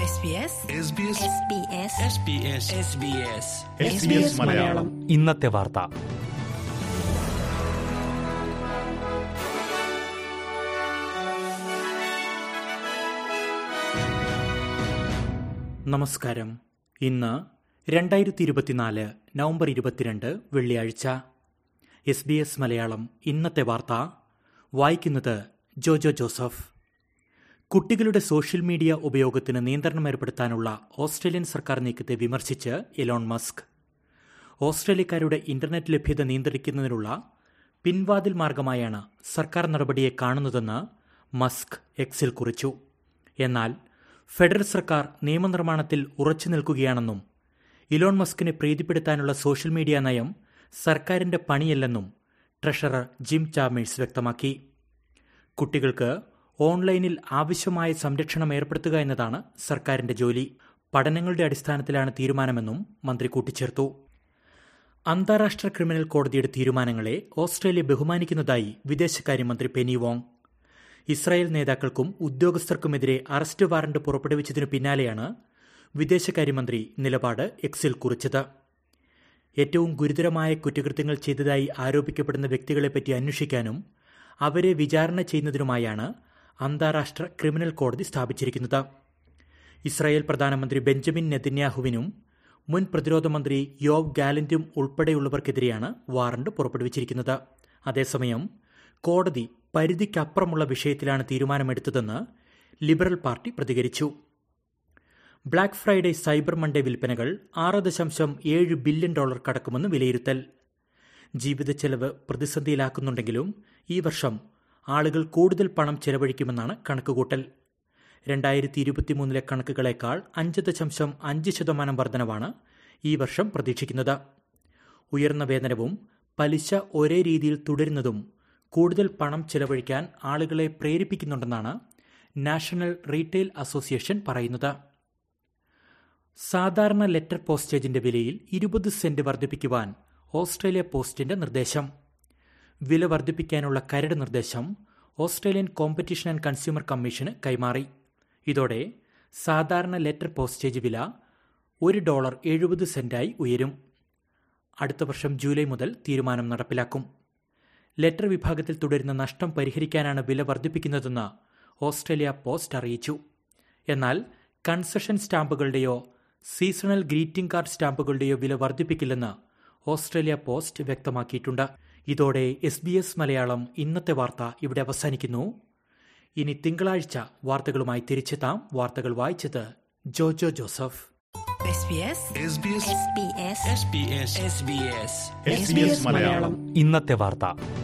മലയാളം ഇന്നത്തെ വാർത്ത. നമസ്കാരം. ഇന്ന് 2024 നവംബർ 22 വെള്ളിയാഴ്ച. SBS മലയാളം ഇന്നത്തെ വാർത്ത വായിക്കുന്നത് ജോജോ ജോസഫ്. കുട്ടികളുടെ സോഷ്യൽ മീഡിയ ഉപയോഗത്തിന് നിയന്ത്രണം ഏർപ്പെടുത്താനുള്ള ഓസ്ട്രേലിയൻ സർക്കാർ നീക്കത്തെ വിമർശിച്ച് എലോൺ മസ്ക്. ഓസ്ട്രേലിയക്കാരുടെ ഇന്റർനെറ്റ് ലഭ്യത നിയന്ത്രിക്കുന്നതിനുള്ള പിൻവാതിൽ മാർഗമായാണ് സർക്കാർ നടപടിയെ കാണുന്നതെന്ന് മസ്ക് എക്സിൽ കുറിച്ചു. എന്നാൽ ഫെഡറൽ സർക്കാർ നിയമനിർമ്മാണത്തിൽ ഉറച്ചു നിൽക്കുകയാണെന്നും ഇലോൺ മസ്കിനെ പ്രീതിപ്പെടുത്താനുള്ള സോഷ്യൽ മീഡിയ നയം സർക്കാരിന്റെ പണിയല്ലെന്നും ട്രഷറർ ജിം ചാമേഴ്സ് വ്യക്തമാക്കി. കുട്ടികൾക്ക് ഓൺലൈനിൽ ആവശ്യമായ സംരക്ഷണം ഏർപ്പെടുത്തുക എന്നതാണ് സർക്കാരിന്റെ ജോലി. പഠനങ്ങളുടെ അടിസ്ഥാനത്തിലാണ് തീരുമാനമെന്നും മന്ത്രി കൂട്ടിച്ചേർത്തു. അന്താരാഷ്ട്ര ക്രിമിനൽ കോടതിയുടെ തീരുമാനങ്ങളെ ഓസ്ട്രേലിയ ബഹുമാനിക്കുന്നതായി വിദേശകാര്യമന്ത്രി പെനി വോങ്. ഇസ്രായേൽ നേതാക്കൾക്കും ഉദ്യോഗസ്ഥർക്കുമെതിരെ അറസ്റ്റ് വാറന്റ് പുറപ്പെടുവിച്ചതിനു പിന്നാലെയാണ് വിദേശകാര്യമന്ത്രി നിലപാട് എക്സിൽ കുറിച്ചത്. ഏറ്റവും ഗുരുതരമായ കുറ്റകൃത്യങ്ങൾ ചെയ്തതായി ആരോപിക്കപ്പെടുന്ന വ്യക്തികളെപ്പറ്റി അന്വേഷിക്കാനും അവരെ വിചാരണ ചെയ്യുന്നതിനുമായാണ് അന്താരാഷ്ട്ര ക്രിമിനൽ കോടതി സ്ഥാപിച്ചിരിക്കുന്നത്. ഇസ്രായേൽ പ്രധാനമന്ത്രി ബെഞ്ചമിൻ നെതന്യാഹുവിനും മുൻ പ്രതിരോധ മന്ത്രി യോവ് ഗാലന്റും ഉൾപ്പെടെയുള്ളവർക്കെതിരെയാണ് വാറന്റ് പുറപ്പെടുവിച്ചിരിക്കുന്നത്. അതേസമയം കോടതി പരിധിക്കപ്പുറമുള്ള വിഷയത്തിലാണ് തീരുമാനമെടുത്തതെന്ന് ലിബറൽ പാർട്ടി പ്രതികരിച്ചു. ബ്ലാക്ക് ഫ്രൈഡേ സൈബർ മൺഡേ വിൽപ്പനകൾ $6.7 ബില്യൺ കടക്കുമെന്ന് വിലയിരുത്തൽ. ജീവിത ചെലവ് പ്രതിസന്ധിയിലാക്കുന്നുണ്ടെങ്കിലും ഈ വർഷം ആളുകൾ കൂടുതൽ പണം ചെലവഴിക്കുമെന്നാണ് കണക്കുകൂട്ടൽ. 2023 കണക്കുകളേക്കാൾ 5.5% വർധനവാണ് ഈ വർഷം പ്രതീക്ഷിക്കുന്നത്. ഉയർന്ന വേതനവും പലിശ ഒരേ രീതിയിൽ തുടരുന്നതും കൂടുതൽ പണം ചെലവഴിക്കാൻ ആളുകളെ പ്രേരിപ്പിക്കുന്നുണ്ടെന്നാണ് നാഷണൽ റീറ്റെയിൽ അസോസിയേഷൻ പറയുന്നത്. സാധാരണ ലെറ്റർ പോസ്റ്റേജിന്റെ വിലയിൽ 20 സെന്റ് വർദ്ധിപ്പിക്കുവാൻ ഓസ്ട്രേലിയ പോസ്റ്റിന്റെ നിർദ്ദേശം. വില വർദ്ധിപ്പിക്കാനുള്ള കരട് നിർദ്ദേശം ഓസ്ട്രേലിയൻ കോമ്പറ്റീഷൻ ആൻഡ് കൺസ്യൂമർ കമ്മീഷന് കൈമാറി. ഇതോടെ സാധാരണ ലെറ്റർ പോസ്റ്റേജ് വില $1.70 ഉയരും. അടുത്ത വർഷം ജൂലൈ മുതൽ തീരുമാനം നടപ്പിലാക്കും. ലെറ്റർ വിഭാഗത്തിൽ തുടരുന്ന നഷ്ടം പരിഹരിക്കാനാണ് വില വർദ്ധിപ്പിക്കുന്നതെന്ന് ഓസ്ട്രേലിയ പോസ്റ്റ് അറിയിച്ചു. എന്നാൽ കൺസെഷൻ സ്റ്റാമ്പുകളുടെയോ സീസണൽ ഗ്രീറ്റിംഗ് കാർഡ് സ്റ്റാമ്പുകളുടെയോ വില വർദ്ധിപ്പിക്കില്ലെന്ന് ഓസ്ട്രേലിയ പോസ്റ്റ് വ്യക്തമാക്കിയിട്ടുണ്ട്. ഇതോടെ SBS മലയാളം ഇന്നത്തെ വാർത്ത ഇവിടെ അവസാനിക്കുന്നു. ഇനി തിങ്കളാഴ്ച വാർത്തകളുമായി തിരിച്ചെത്താം. വാർത്തകൾ വായിച്ചത് ജോജോ ജോസഫ്. SBS മലയാളം ഇന്നത്തെ വാർത്ത.